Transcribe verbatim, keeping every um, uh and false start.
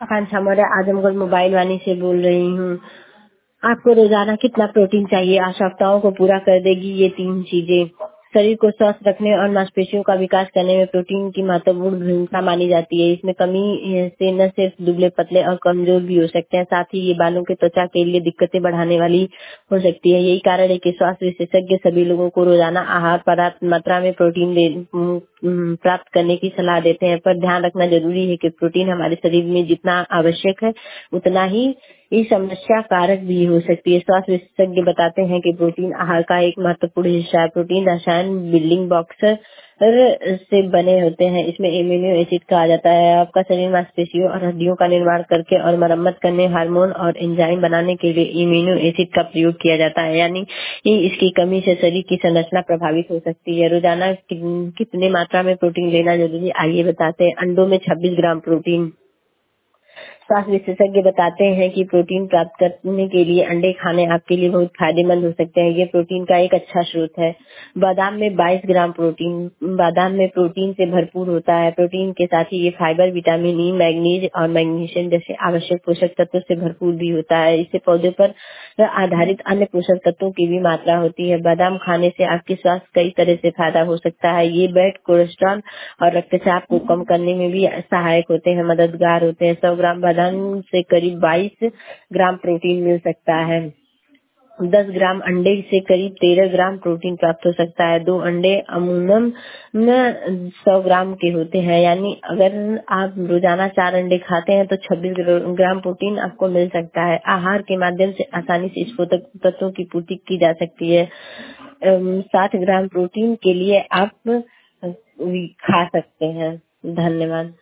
आकांक्षा Maurya Azamgarh mobile Vaani से बोल रही हूँ। आपको रोजाना कितना प्रोटीन चाहिए? आवश्यकताओं को पूरा कर देगी ये तीन चीजें। शरीर को स्वस्थ रखने और मांसपेशियों का विकास करने में प्रोटीन की महत्वपूर्ण भूमिका मानी जाती है। इसमें कमी से न सिर्फ दुबले पतले और कमजोर भी हो सकते हैं, साथ ही ये बालों के त्वचा के लिए दिक्कतें बढ़ाने वाली हो सकती है। यही कारण है कि स्वास्थ्य विशेषज्ञ सभी लोगों को रोजाना आहार पर्याप्त मात्रा में प्रोटीन दे उम, प्राप्त करने की सलाह देते हैं। पर ध्यान रखना जरूरी है कि प्रोटीन हमारे शरीर में जितना आवश्यक है उतना ही ये समस्या कारक भी हो सकती है। स्वास्थ्य विशेषज्ञ बताते हैं कि प्रोटीन आहार का एक महत्वपूर्ण हिस्सा है। प्रोटीन रसायन बिल्डिंग ब्लॉक्स से बने होते हैं। इसमें एमिनो एसिड कहा जाता है। आपका शरीर मांसपेशियों और हड्डियों का निर्माण करके और मरम्मत करने, हार्मोन और एंजाइम बनाने के लिए एमिनो एसिड का प्रयोग किया जाता है। यानी ये इसकी कमी से शरीर की संरचना प्रभावित हो सकती है। रोजाना कि- कितने मात्रा में प्रोटीन लेना जरूरी, आइए बताते हैं। अंडों में छब्बीस ग्राम प्रोटीन। स्वास्थ्य विशेषज्ञ बताते हैं कि प्रोटीन प्राप्त करने के लिए अंडे खाने आपके लिए बहुत फायदेमंद हो सकते हैं। ये प्रोटीन का एक अच्छा स्रोत है। बादाम में बाईस ग्राम प्रोटीन। बादाम में प्रोटीन से भरपूर होता है। प्रोटीन के साथ ही ये फाइबर, विटामिन ई, मैग्नीज और मैग्नीशियम जैसे आवश्यक पोषक तत्वों से भरपूर भी होता है। इससे पौधे पर आधारित अन्य पोषक तत्वों की भी मात्रा होती है। बादाम खाने से आपके स्वास्थ्य कई तरह से फायदा हो सकता है। ये बैड कोलेस्ट्रॉल और रक्तचाप को कम करने में भी सहायक होते हैं, मददगार होते हैं। सौ ग्राम बादाम से करीब बाईस ग्राम प्रोटीन मिल सकता है। दस ग्राम अंडे से करीब तेरह ग्राम प्रोटीन प्राप्त हो सकता है। दो अंडे अमूमन सौ ग्राम के होते हैं। यानी अगर आप रोजाना चार अंडे खाते हैं तो छब्बीस ग्राम प्रोटीन आपको मिल सकता है। आहार के माध्यम से आसानी से इस पोषक तत्वों की पूर्ति की जा सकती है। साठ ग्राम प्रोटीन के लिए आप खा सकते हैं। धन्यवाद।